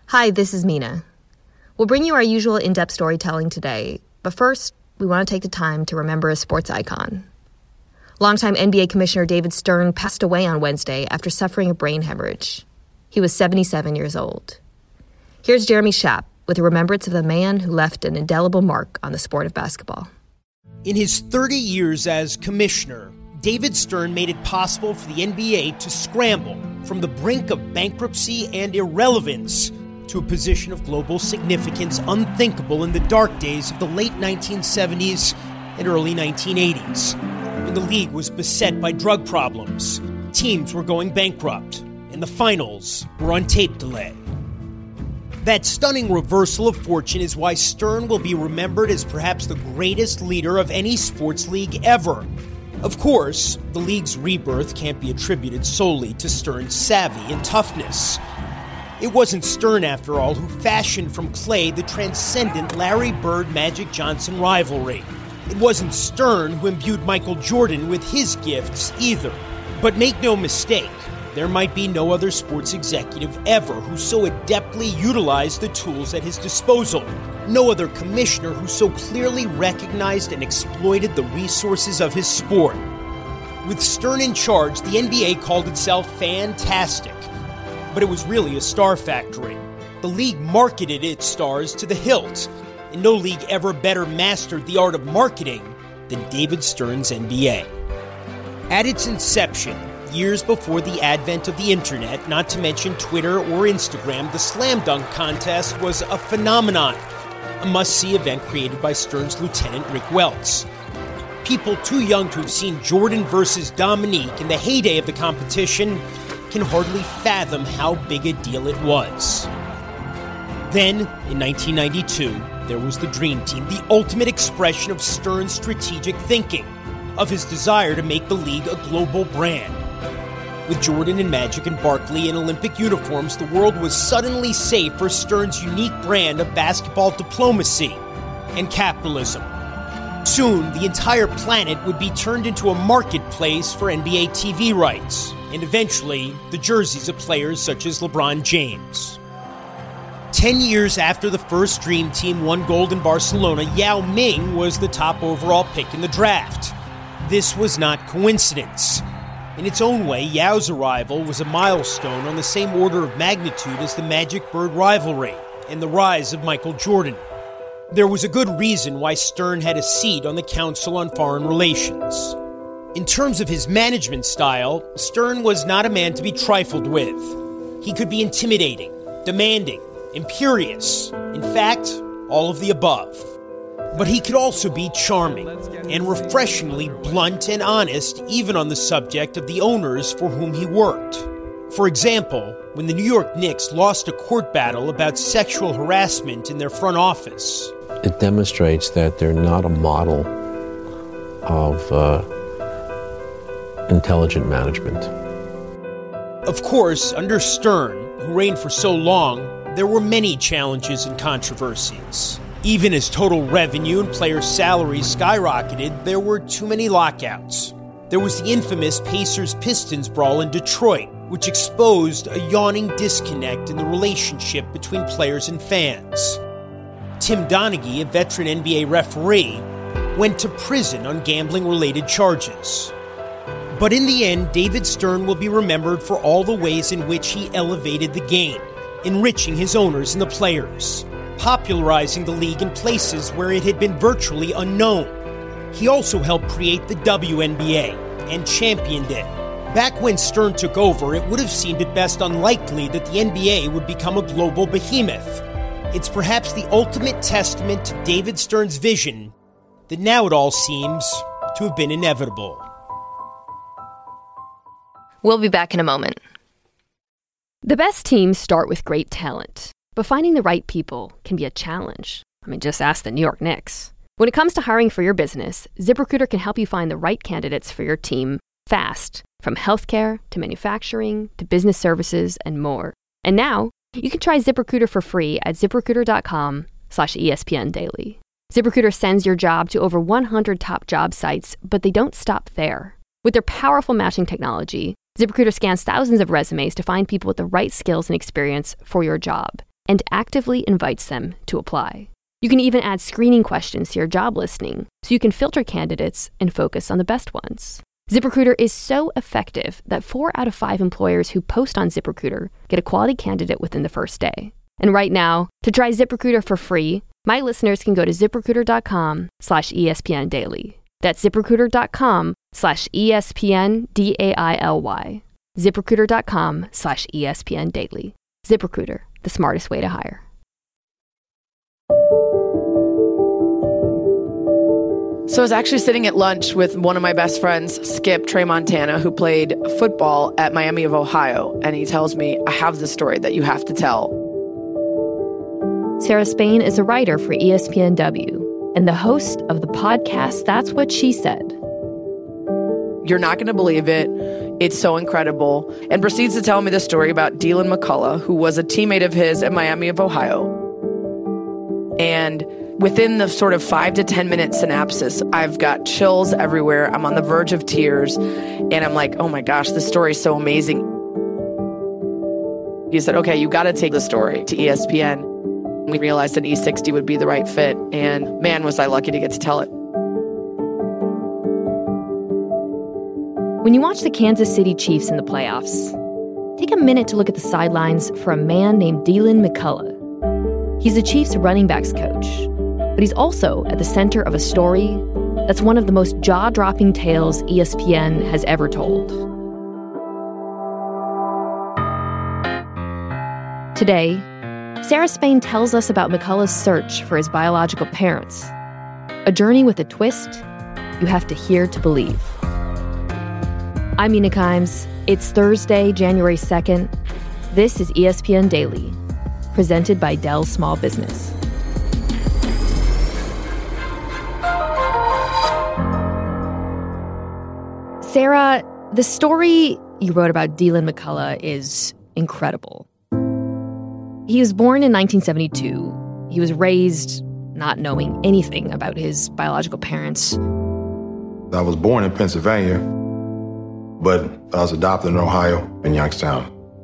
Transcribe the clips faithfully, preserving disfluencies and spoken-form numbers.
Hi, this is Mina. We'll bring you our usual in-depth storytelling today, but first, we want to take the time to remember a sports icon. Longtime N B A Commissioner David Stern passed away on Wednesday after suffering a brain hemorrhage. He was seventy-seven years old. Here's Jeremy Schaap with a remembrance of the man who left an indelible mark on the sport of basketball. In his thirty years as commissioner, David Stern made it possible for the N B A to scramble from the brink of bankruptcy and irrelevance to a position of global significance unthinkable in the dark days of the late nineteen seventies and early nineteen eighties, when the league was beset by drug problems, teams were going bankrupt, and the finals were on tape delay. That stunning reversal of fortune is why Stern will be remembered as perhaps the greatest leader of any sports league ever. Of course, the league's rebirth can't be attributed solely to Stern's savvy and toughness. It wasn't Stern, after all, who fashioned from clay the transcendent Larry Bird-Magic Johnson rivalry. It wasn't Stern who imbued Michael Jordan with his gifts either. But make no mistake, there might be no other sports executive ever who so adeptly utilized the tools at his disposal. No other commissioner who so clearly recognized and exploited the resources of his sport. With Stern in charge, the N B A called itself fantastic. But it was really a star factory. The league marketed its stars to the hilt, and no league ever better mastered the art of marketing than David Stern's N B A. At its inception, years before the advent of the internet, not to mention Twitter or Instagram, the slam dunk contest was a phenomenon, a must-see event created by Stern's lieutenant Rick Welts. People too young to have seen Jordan versus Dominique in the heyday of the competition can hardly fathom how big a deal it was. Then, in nineteen ninety-two, there was the Dream Team, the ultimate expression of Stern's strategic thinking, of his desire to make the league a global brand. With Jordan and Magic and Barkley in Olympic uniforms, the world was suddenly safe for Stern's unique brand of basketball diplomacy and capitalism. Soon, the entire planet would be turned into a marketplace for N B A T V rights, and eventually, the jerseys of players such as LeBron James. Ten years after the first Dream Team won gold in Barcelona, Yao Ming was the top overall pick in the draft. This was not coincidence. In its own way, Yao's arrival was a milestone on the same order of magnitude as the Magic-Bird rivalry and the rise of Michael Jordan. There was a good reason why Stern had a seat on the Council on Foreign Relations. In terms of his management style, Stern was not a man to be trifled with. He could be intimidating, demanding, imperious, in fact, all of the above. But he could also be charming and refreshingly blunt and honest, even on the subject of the owners for whom he worked. For example, when the New York Knicks lost a court battle about sexual harassment in their front office. It demonstrates that they're not a model of uh, intelligent management. Of course, under Stern, who reigned for so long, there were many challenges and controversies. Even as total revenue and player salaries skyrocketed, there were too many lockouts. There was the infamous Pacers-Pistons brawl in Detroit, which exposed a yawning disconnect in the relationship between players and fans. Tim Donaghy, a veteran N B A referee, went to prison on gambling-related charges. But in the end, David Stern will be remembered for all the ways in which he elevated the game, enriching his owners and the players, popularizing the league in places where it had been virtually unknown. He also helped create the W N B A and championed it. Back when Stern took over, it would have seemed at best unlikely that the N B A would become a global behemoth. It's perhaps the ultimate testament to David Stern's vision that now it all seems to have been inevitable. We'll be back in a moment. The best teams start with great talent, but finding the right people can be a challenge. I mean, just ask the New York Knicks. When it comes to hiring for your business, ZipRecruiter can help you find the right candidates for your team fast, from healthcare to manufacturing to business services and more. And now, you can try ZipRecruiter for free at ZipRecruiter.com slash ESPN Daily. ZipRecruiter sends your job to over one hundred top job sites, but they don't stop there. With their powerful matching technology, ZipRecruiter scans thousands of resumes to find people with the right skills and experience for your job. and actively invites them to apply. You can even add screening questions to your job listing so you can filter candidates and focus on the best ones. ZipRecruiter is so effective that four out of five employers who post on ZipRecruiter get a quality candidate within the first day. And right now, to try ZipRecruiter for free, my listeners can go to ZipRecruiter.com slash ESPN Daily. That's ZipRecruiter.com slash ESPN D-A-I-L-Y. ZipRecruiter.com slash ESPN Daily. ZipRecruiter, the smartest way to hire. So I was actually sitting at lunch with one of my best friends, Skip Trey Montana, who played football at Miami of Ohio. And he tells me, I have this story that you have to tell. Sarah Spain is a writer for E S P N W and the host of the podcast That's What She Said. You're not going to believe it. It's so incredible. And proceeds to tell me the story about Deland McCullough, who was a teammate of his at Miami of Ohio. And within the sort of five to ten minute synopsis, I've got chills everywhere. I'm on the verge of tears. And I'm like, oh my gosh, this story is so amazing. He said, okay, you got to take the story to E S P N. We realized that E sixty would be the right fit. And man, was I lucky to get to tell it. When you watch the Kansas City Chiefs in the playoffs, take a minute to look at the sidelines for a man named Deland McCullough. He's the Chiefs' running backs coach, but he's also at the center of a story that's one of the most jaw-dropping tales E S P N has ever told. Today, Sarah Spain tells us about McCullough's search for his biological parents, a journey with a twist you have to hear to believe. I'm Mina Kimes. It's Thursday, January second. This is E S P N Daily, presented by Dell Small Business. Sarah, the story you wrote about Deland McCullough is incredible. He was born in nineteen seventy-two. He was raised not knowing anything about his biological parents. I was born in Pennsylvania, but I was adopted in Ohio, in Youngstown.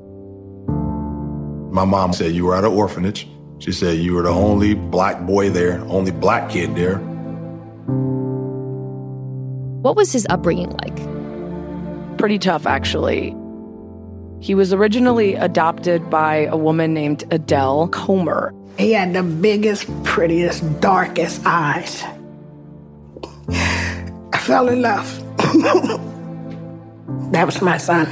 My mom said, you were at an orphanage. She said, you were the only black boy there, only black kid there. What was his upbringing like? Pretty tough, actually. He was originally adopted by a woman named Adele Comer. He had the biggest, prettiest, darkest eyes. I fell in love. That was my son.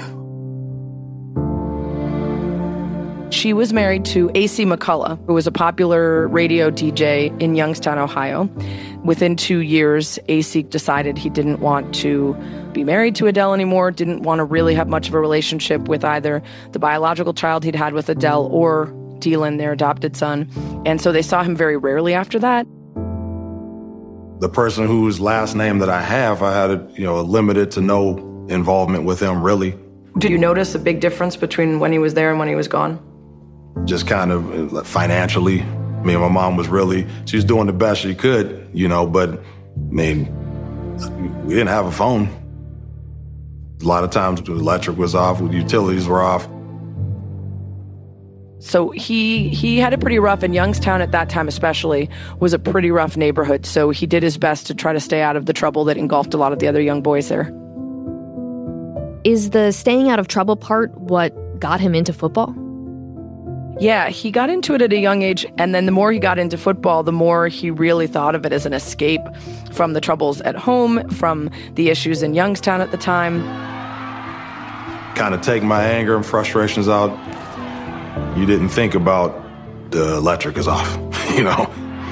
She was married to A C McCullough, who was a popular radio D J in Youngstown, Ohio. Within two years, A C decided he didn't want to be married to Adele anymore, didn't want to really have much of a relationship with either the biological child he'd had with Adele or Deland, their adopted son. And so they saw him very rarely after that. The person whose last name that I have, I had a, you know, a limited to no involvement with him, really. Did you notice a big difference between when he was there and when he was gone? Just kind of financially. Me and my mom was really, she was doing the best she could, you know, but, I mean, we didn't have a phone. A lot of times the electric was off, the utilities were off. So he he had it pretty rough, and Youngstown at that time especially was a pretty rough neighborhood. So he did his best to try to stay out of the trouble that engulfed a lot of the other young boys there. Is the staying out of trouble part what got him into football? Yeah, he got into it at a young age, and then the more he got into football, the more he really thought of it as an escape from the troubles at home, from the issues in Youngstown at the time. Kind of take my anger and frustrations out. You didn't think about the electric is off, you know?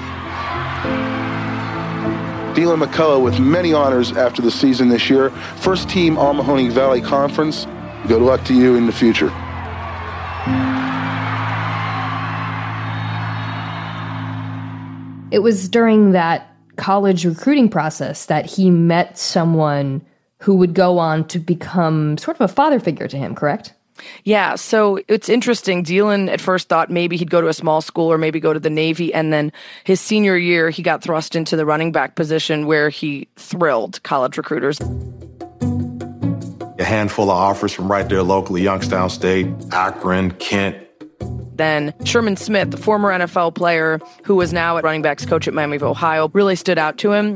Deland McCullough with many honors after the season this year. First team All-Mahoning Valley Conference. Good luck to you in the future. It was during that college recruiting process that he met someone who would go on to become sort of a father figure to him, correct? Yeah, so it's interesting. Deland at first thought maybe he'd go to a small school or maybe go to the Navy, and then his senior year, he got thrust into the running back position where he thrilled college recruiters. A handful of offers from right there locally, Youngstown State, Akron, Kent. then Sherman Smith, the former N F L player who was now a running backs coach at Miami of Ohio, really stood out to him.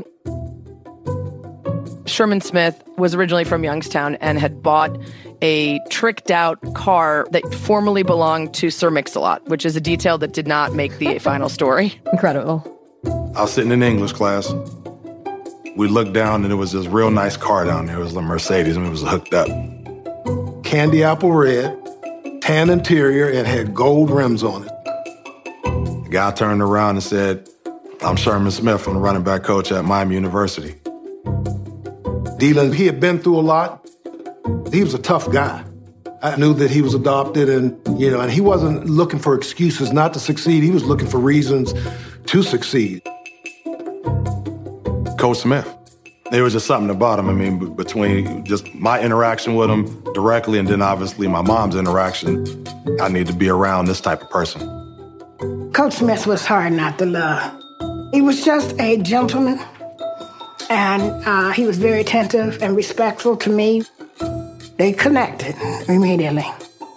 Sherman Smith was originally from Youngstown and had bought a tricked-out car that formerly belonged to Sir Mix-a-Lot, which is a detail that did not make the final story. Incredible. I was sitting in English class. We looked down, and there was this real nice car down there. It was a Mercedes, and it was hooked up. Candy apple red, tan interior, and had gold rims on it. The guy turned around and said, "I'm Sherman Smith. I'm the running back coach at Miami University." Dylan, he had been through a lot. He was a tough guy. I knew that he was adopted, and, you know, and he wasn't looking for excuses not to succeed. He was looking for reasons to succeed. Coach Smith. There was just something about him. I mean, b- between just my interaction with him directly and then obviously my mom's interaction, I need to be around this type of person. Coach Smith was hard not to love. He was just a gentleman, and uh, he was very attentive and respectful to me. They connected immediately.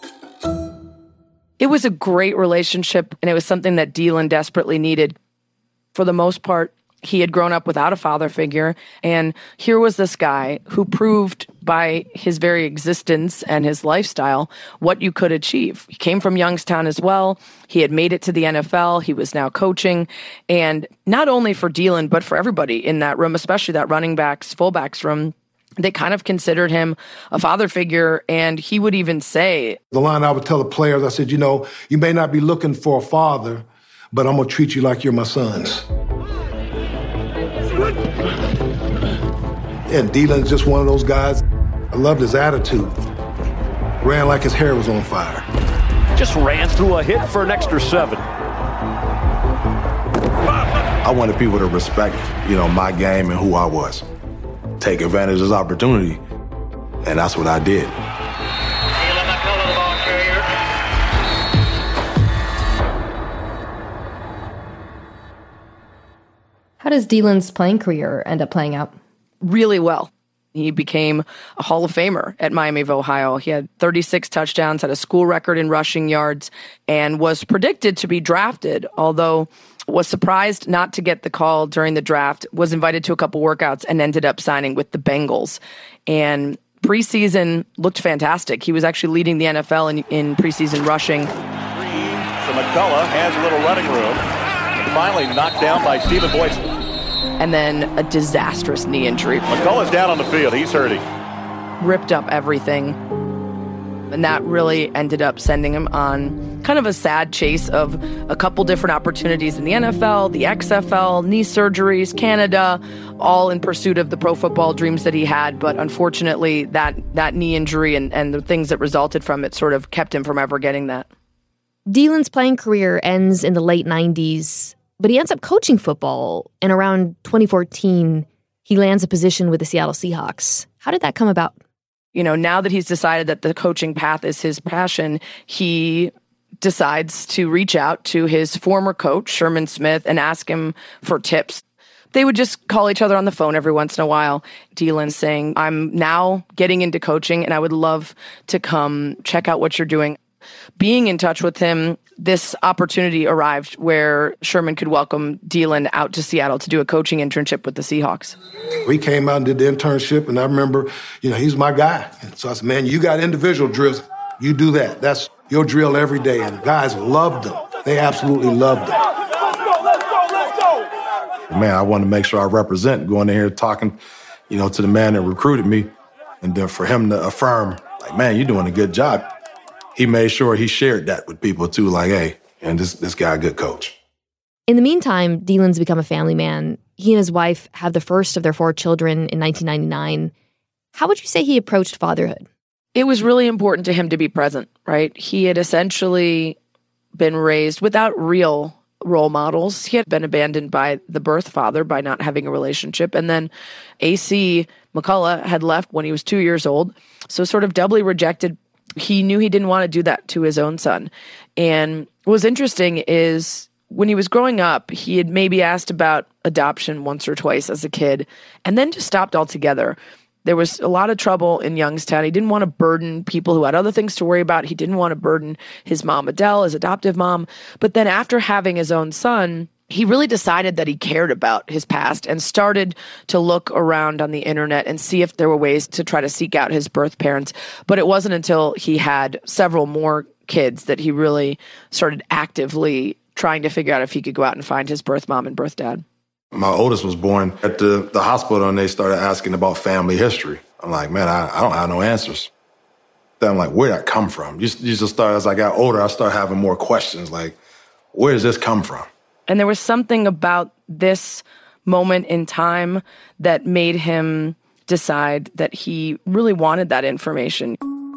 It was a great relationship, and it was something that Dylan desperately needed. For the most part, he had grown up without a father figure, and here was this guy who proved by his very existence and his lifestyle what you could achieve. He came from Youngstown as well. He had made it to the N F L. He was now coaching, and not only for Dylan, but for everybody in that room, especially that running backs, fullbacks room, they kind of considered him a father figure, and he would even say... The line I would tell the players, I said, you know, you may not be looking for a father, but I'm going to treat you like you're my sons. And Dylan's just one of those guys. I loved his attitude. Ran like his hair was on fire. Just ran through a hit for an extra seven. I wanted people to respect, you know, my game and who I was. Take advantage of this opportunity. And that's what I did. How does Dylan's playing career end up playing out? Really well. He became a Hall of Famer at Miami of Ohio. He had thirty-six touchdowns, had a school record in rushing yards, and was predicted to be drafted, although was surprised not to get the call during the draft, was invited to a couple workouts, and ended up signing with the Bengals. And preseason looked fantastic. He was actually leading the N F L in, in preseason rushing. So McCullough has a little running room. And finally knocked down by Stephen Boyce. And then a disastrous knee injury. McCullough's down on the field. He's hurting. Ripped up everything. And that really ended up sending him on kind of a sad chase of a couple different opportunities in the N F L, the X F L, knee surgeries, Canada, all in pursuit of the pro football dreams that he had. But unfortunately, that, that knee injury and, and the things that resulted from it sort of kept him from ever getting that. Dylan's playing career ends in the late nineties, but he ends up coaching football. And around twenty fourteen, he lands a position with the Seattle Seahawks. How did that come about? You know, now that he's decided that the coaching path is his passion, he decides to reach out to his former coach, Sherman Smith, and ask him for tips. They would just call each other on the phone every once in a while. Dylan saying, I'm now getting into coaching and I would love to come check out what you're doing. Being in touch with him, this opportunity arrived where Sherman could welcome Dylan out to Seattle to do a coaching internship with the Seahawks. We came out and did the internship, and I remember, you know, he's my guy. And so I said, man, you got individual drills. You do that. That's your drill every day. And guys loved them. They absolutely loved them. Let's go, let's go, let's go. Man, I wanted to make sure I represent going in here talking, you know, to the man that recruited me. And then for him to affirm, like, man, you're doing a good job. He made sure he shared that with people too, like, hey, and this this guy a good coach. In the meantime, Dylan's become a family man. He and his wife have the first of their four children in nineteen ninety-nine. How would you say he approached fatherhood? It was really important to him to be present, right? He had essentially been raised without real role models. He had been abandoned by the birth father by not having a relationship. And then A C McCullough had left when he was two years old, so sort of doubly rejected. He knew he didn't want to do that to his own son. And what was interesting is when he was growing up, he had maybe asked about adoption once or twice as a kid and then just stopped altogether. There was a lot of trouble in Youngstown. He didn't want to burden people who had other things to worry about. He didn't want to burden his mom, Adele, his adoptive mom. But then after having his own son, he really decided that he cared about his past and started to look around on the internet and see if there were ways to try to seek out his birth parents. But it wasn't until he had several more kids that he really started actively trying to figure out if he could go out and find his birth mom and birth dad. My oldest was born at the, the hospital, and they started asking about family history. I'm like, man, I, I don't have no answers. Then I'm like, where'd that come from? You, you just start, as I got older, I started having more questions, like, where does this come from? And there was something about this moment in time that made him decide that he really wanted that information.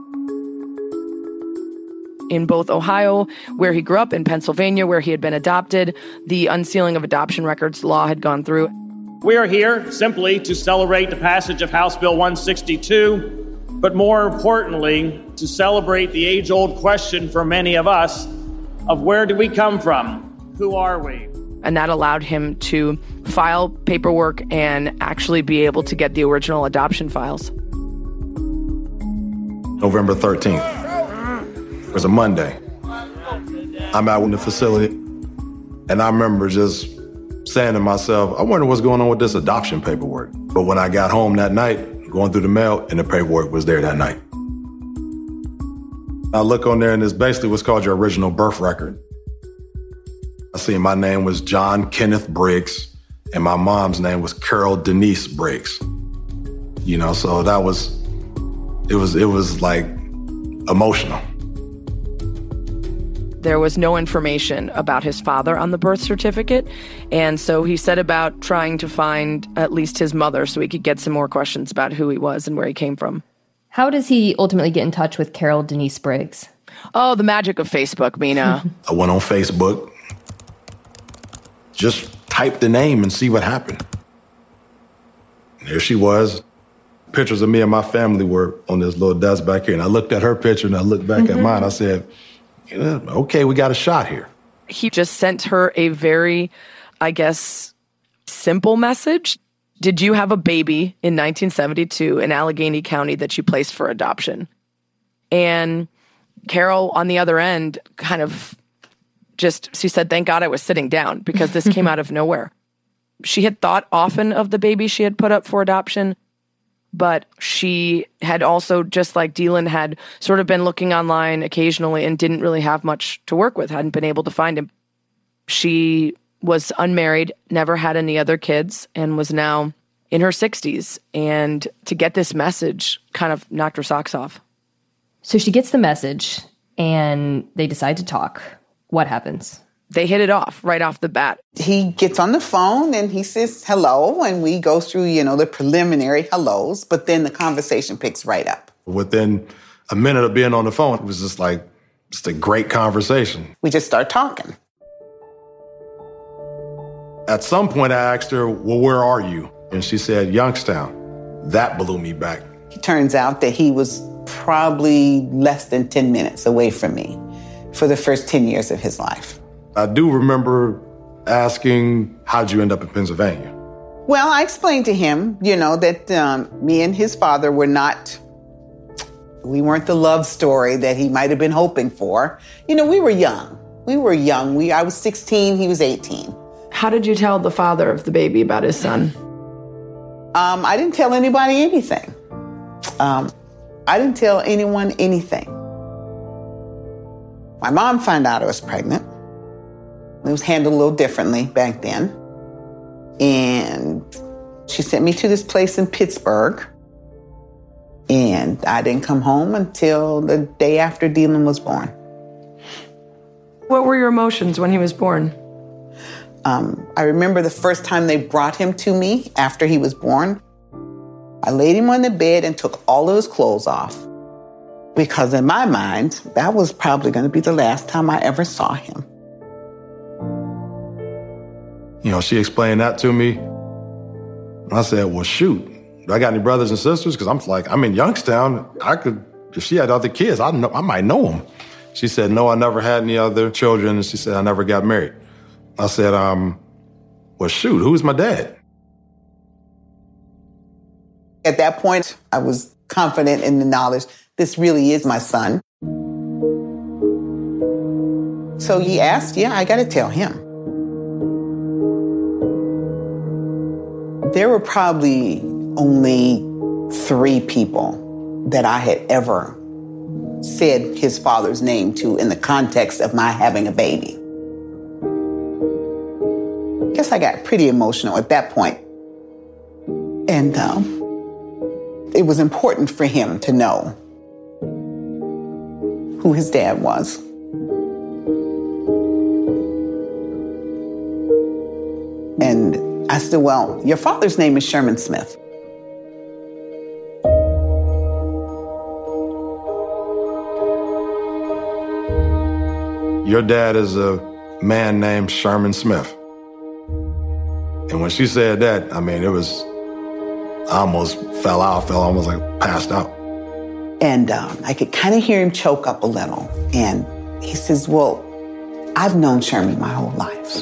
In both Ohio, where he grew up, in Pennsylvania, where he had been adopted, the unsealing of adoption records law had gone through. We are here simply to celebrate the passage of House Bill one sixty-two, but more importantly, to celebrate the age-old question for many of us of where do we come from? Who are we? And that allowed him to file paperwork and actually be able to get the original adoption files. November thirteenth. It was a Monday. I'm out in the facility, and I remember just saying to myself, I wonder what's going on with this adoption paperwork. But when I got home that night, going through the mail, and the paperwork was there that night. I look on there, and it's basically what's called your original birth record. I see my name was John Kenneth Briggs, and my mom's name was Carol Denise Briggs. You know, so that was, it was, it was like emotional. There was no information about his father on the birth certificate, and so he set about trying to find at least his mother so he could get some more questions about who he was and where he came from. How does he ultimately get in touch with Carol Denise Briggs? Oh, the magic of Facebook, Mina. I went on Facebook, just typed the name and see what happened. And there she was. Pictures of me and my family were on this little desk back here, and I looked at her picture and I looked back mm-hmm. at mine. I said, okay, we got a shot here. He just sent her a very, I guess, simple message. Did you have a baby in nineteen seventy-two in Allegheny County that you placed for adoption? And Carol, on the other end, kind of just, she said, thank God I was sitting down because this came out of nowhere. She had thought often of the baby she had put up for adoption, but she had also, just like Deland, had sort of been looking online occasionally and didn't really have much to work with, hadn't been able to find him. She was unmarried, never had any other kids, and was now in her sixties. And to get this message kind of knocked her socks off. So she gets the message, and they decide to talk. What happens? They hit it off right off the bat. He gets on the phone and he says hello, and we go through, you know, the preliminary hellos, but then the conversation picks right up. Within a minute of being on the phone, it was just like, just a great conversation. We just start talking. At some point, I asked her, well, where are you? And she said, Youngstown. That blew me back. It turns out that he was probably less than ten minutes away from me for the first ten years of his life. I do remember asking, how'd you end up in Pennsylvania? Well, I explained to him, you know, that um, me and his father were not, we weren't the love story that he might have been hoping for. You know, we were young. We were young. We, I was sixteen, he was eighteen. How did you tell the father of the baby about his son? Um, I didn't tell anybody anything. Um, I didn't tell anyone anything. My mom found out I was pregnant. It was handled a little differently back then. And she sent me to this place in Pittsburgh. And I didn't come home until the day after Deland was born. What were your emotions when he was born? Um, I remember the first time they brought him to me after he was born. I laid him on the bed and took all of his clothes off. Because in my mind, that was probably going to be the last time I ever saw him. You know, she explained that to me. And I said, well, shoot, do I got any brothers and sisters? Because I'm like, I'm in Youngstown. I could, if she had other kids, I know, I might know them. She said, no, I never had any other children. And she said, I never got married. I said, um, well, shoot, who's my dad? At that point, I was confident in the knowledge this really is my son. So he asked, yeah, I got to tell him. There were probably only three people that I had ever said his father's name to in the context of my having a baby. I guess I got pretty emotional at that point. And um, it was important for him to know who his dad was. And I said, well, your father's name is Sherman Smith. Your dad is a man named Sherman Smith. And when she said that, I mean, it was, I almost fell out, fell almost like passed out. And um, I could kind of hear him choke up a little. And he says, well, I've known Sherman my whole life.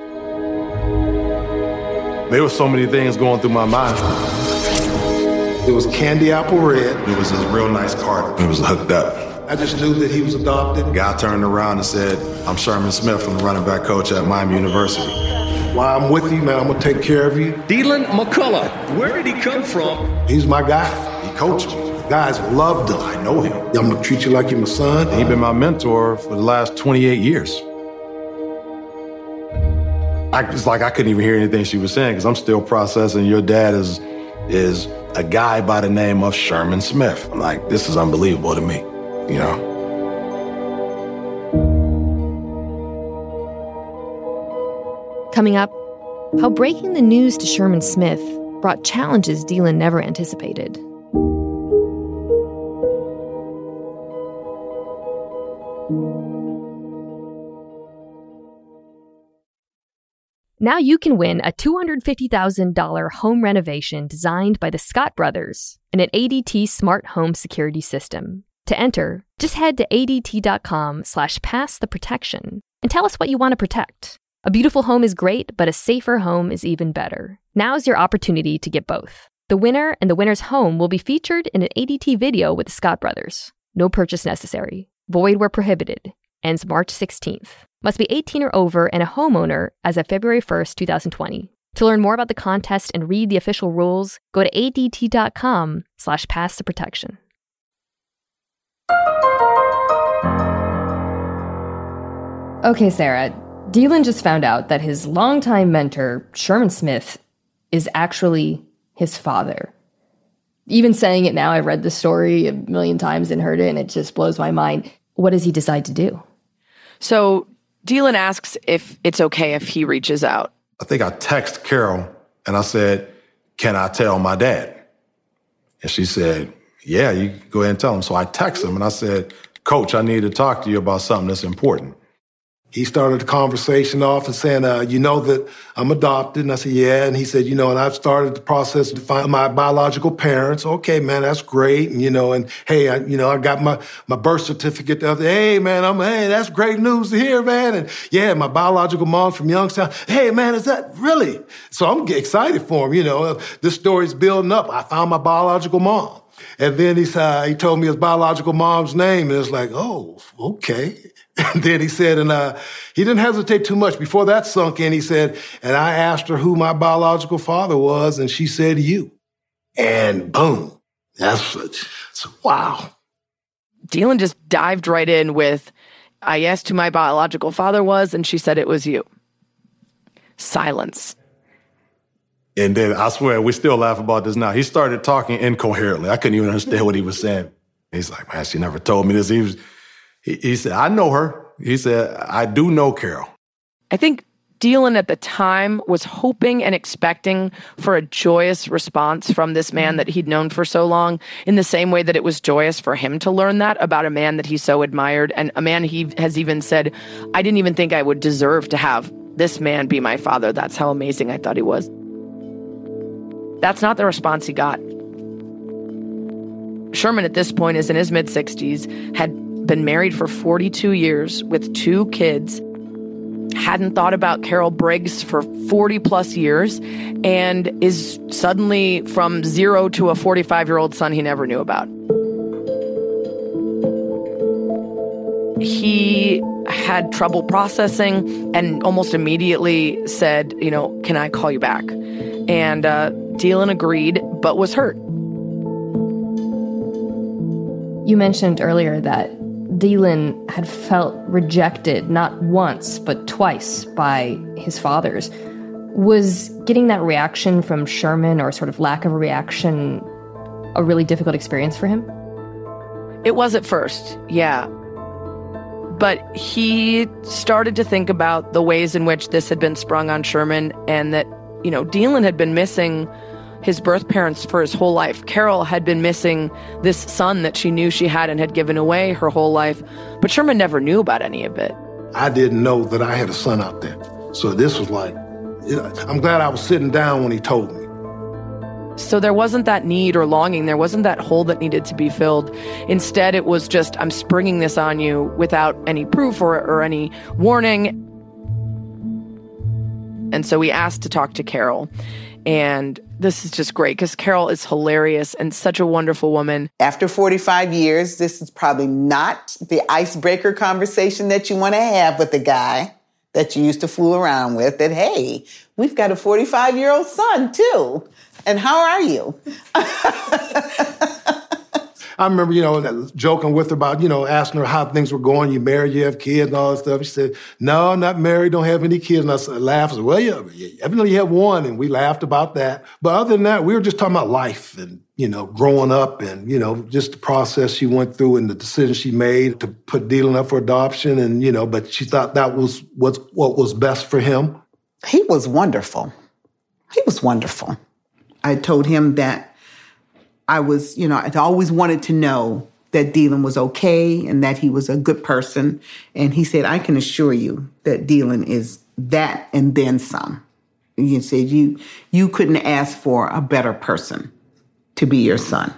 There were so many things going through my mind. It was candy apple red. It was a real nice car. It was hooked up. I just knew that he was adopted. The guy turned around and said, I'm Sherman Smith, I'm the running back coach at Miami University. While I'm with you, man, I'm going to take care of you. Deland McCullough, where did he come from? He's my guy. He coached me. Guys loved him. I know him. I'm going to treat you like you're my son. He's been my mentor for the last twenty-eight years. I, it's like I couldn't even hear anything she was saying because I'm still processing your dad is, is a guy by the name of Sherman Smith. I'm like, this is unbelievable to me, you know? Coming up, how breaking the news to Sherman Smith brought challenges Deland never anticipated. Now you can win a two hundred fifty thousand dollars home renovation designed by the Scott Brothers and an A D T smart home security system. To enter, just head to adt.com slash pass the protection and tell us what you want to protect. A beautiful home is great, but a safer home is even better. Now's your opportunity to get both. The winner and the winner's home will be featured in an A D T video with the Scott Brothers. No purchase necessary. Void where prohibited. Ends March sixteenth. Must be eighteen or over and a homeowner as of February first, twenty twenty. To learn more about the contest and read the official rules, go to adt.com slash pass the protection. Okay, Sarah. Deland just found out that his longtime mentor, Sherman Smith, is actually his father. Even saying it now, I've read the story a million times and heard it, and it just blows my mind. What does he decide to do? So Deland asks if it's okay if he reaches out. I think I texted Carol, and I said, can I tell my dad? And she said, yeah, you can go ahead and tell him. So I texted him, and I said, Coach, I need to talk to you about something that's important. He started the conversation off and saying, uh, you know that I'm adopted. And I said, yeah. And he said, you know, and I've started the process to find my biological parents. Okay, man, that's great. And, you know, and hey, I, you know, I got my, my birth certificate the other day. Hey, man, I'm, hey, that's great news to hear, man. And yeah, my biological mom's from Youngstown. Hey, man, is that really? So I'm excited for him. You know, this story's building up. I found my biological mom. And then he said, he told me his biological mom's name. And it's like, oh, okay. And then he said, and uh, he didn't hesitate too much. Before that sunk in, he said, and I asked her who my biological father was, and she said you. And boom. That's such, wow. Deland just dived right in with, I asked who my biological father was, and she said it was you. Silence. And then I swear, we still laugh about this now. He started talking incoherently. I couldn't even understand what he was saying. He's like, man, she never told me this. He was... He, he said, I know her. He said, I do know Carol. I think Deland at the time was hoping and expecting for a joyous response from this man that he'd known for so long, in the same way that it was joyous for him to learn that about a man that he so admired, and a man he has even said, I didn't even think I would deserve to have this man be my father. That's how amazing I thought he was. That's not the response he got. Sherman at this point is in his mid-sixties, had been married for forty-two years with two kids. hadn't thought about Carol Briggs for forty plus years and is suddenly from zero to a forty-five-year-old son he never knew about. He had trouble processing and almost immediately said, you know, can I call you back? And uh, Dealin agreed, but was hurt. You mentioned earlier that Dealin had felt rejected not once, but twice by his fathers. Was getting that reaction from Sherman, or sort of lack of a reaction, a really difficult experience for him? It was at first, yeah. But he started to think about the ways in which this had been sprung on Sherman, and that, you know, Dealin had been missing his birth parents for his whole life. Carol had been missing this son that she knew she had and had given away her whole life. But Sherman never knew about any of it. I didn't know that I had a son out there. So this was like, I'm glad I was sitting down when he told me. So there wasn't that need or longing. There wasn't that hole that needed to be filled. Instead, it was just, I'm springing this on you without any proof or, or any warning. And so we asked to talk to Carol. And this is just great because Carol is hilarious and such a wonderful woman. After forty-five years, this is probably not the icebreaker conversation that you want to have with the guy that you used to fool around with, that, hey, we've got a forty-five-year-old son, too. And how are you? I remember, you know, joking with her about, you know, asking her how things were going. You married, you have kids and all that stuff. She said, no, not married, don't have any kids. And I laughed. I said, well, yeah, evidently you have one. And we laughed about that. But other than that, we were just talking about life and, you know, growing up and, you know, just the process she went through and the decision she made to put Dealin up for adoption. And, you know, but she thought that was what, what was best for him. He was wonderful. He was wonderful. I told him that I was, you know, I always wanted to know that Dealin was okay and that he was a good person. And he said, I can assure you that Dealin is that and then some. And he said, you, you couldn't ask for a better person to be your son.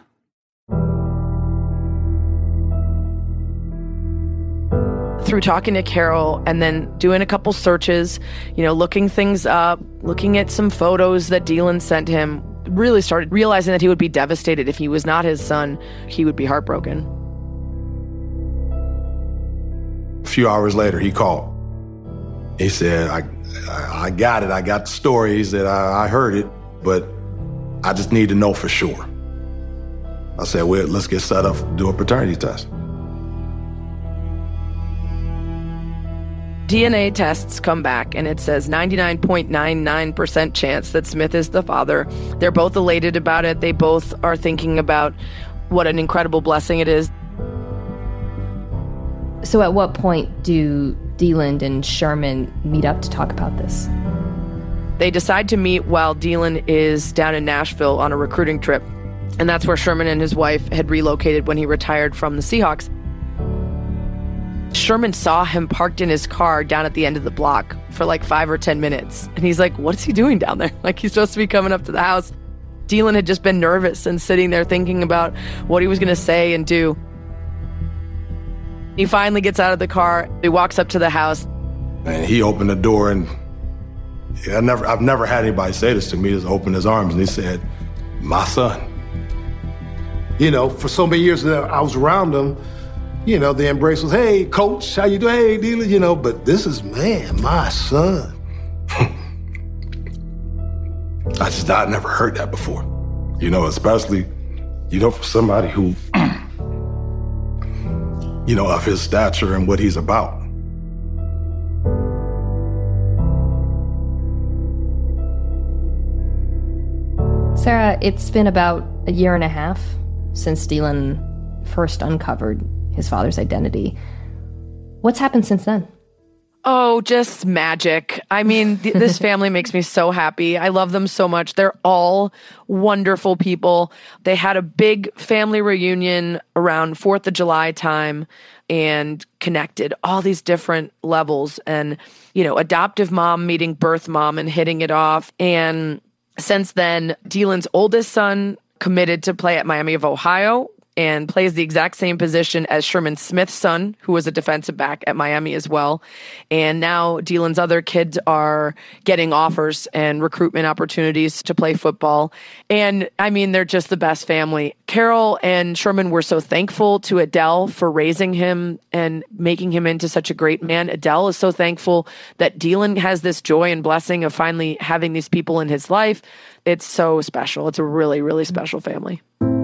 Through talking to Carol and then doing a couple searches, you know, looking things up, looking at some photos that Dealin sent him, really started realizing that he would be devastated if he was not his son. He would be heartbroken. A few hours later, he called. He said, I, I, I got it. I got the stories that I, I heard it, but I just need to know for sure. I said, well, let's get set up to do a paternity test. D N A tests come back, and it says ninety-nine point nine nine percent chance that Smith is the father. They're both elated about it. They both are thinking about what an incredible blessing it is. So at what point do Dealin and Sherman meet up to talk about this? They decide to meet while Dealin is down in Nashville on a recruiting trip. And that's where Sherman and his wife had relocated when he retired from the Seahawks. Sherman saw him parked in his car down at the end of the block for like five or ten minutes. And he's like, what is he doing down there? Like, he's supposed to be coming up to the house. Dealin had just been nervous and sitting there thinking about what he was going to say and do. He finally gets out of the car. He walks up to the house. And he opened the door, and I never, I've never had anybody say this to me. He just opened his arms and he said, my son. You know, for so many years that I was around him, you know, the embrace was, hey, coach, how you doing? Hey, Dealin, you know, but this is, man, my son. I just, I never heard that before. You know, especially, you know, for somebody who, you know, of his stature and what he's about. Sarah, it's been about a year and a half since Dealin first uncovered his father's identity. What's happened since then? Oh, just magic. I mean, th- this family makes me so happy. I love them so much. They're all wonderful people. They had a big family reunion around fourth of July time and connected all these different levels. And, you know, adoptive mom meeting birth mom and hitting it off. And since then, Dealin's oldest son committed to play at Miami of Ohio, and plays the exact same position as Sherman Smith's son, who was a defensive back at Miami as well. And now Dylan's other kids are getting offers and recruitment opportunities to play football. And I mean, they're just the best family. Carol and Sherman were so thankful to Adele for raising him and making him into such a great man. Adele is so thankful that Dylan has this joy and blessing of finally having these people in his life. It's so special. It's a really, really special family.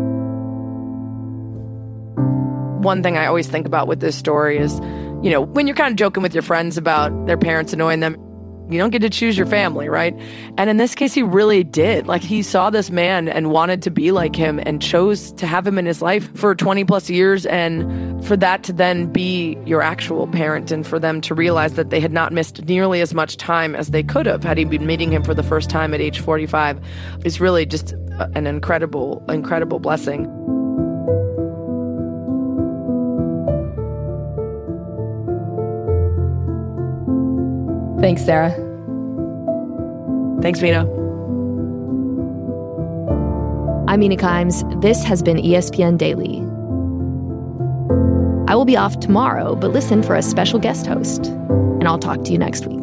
One thing I always think about with this story is, you know, when you're kind of joking with your friends about their parents annoying them, you don't get to choose your family, right? And in this case, he really did. Like, he saw this man and wanted to be like him and chose to have him in his life for twenty plus years. And for that to then be your actual parent and for them to realize that they had not missed nearly as much time as they could have had he been meeting him for the first time at age forty-five is really just an incredible, incredible blessing. Thanks, Sarah. Thanks, Mina. I'm Mina Kimes. This has been E S P N Daily. I will be off tomorrow, but listen for a special guest host, and I'll talk to you next week.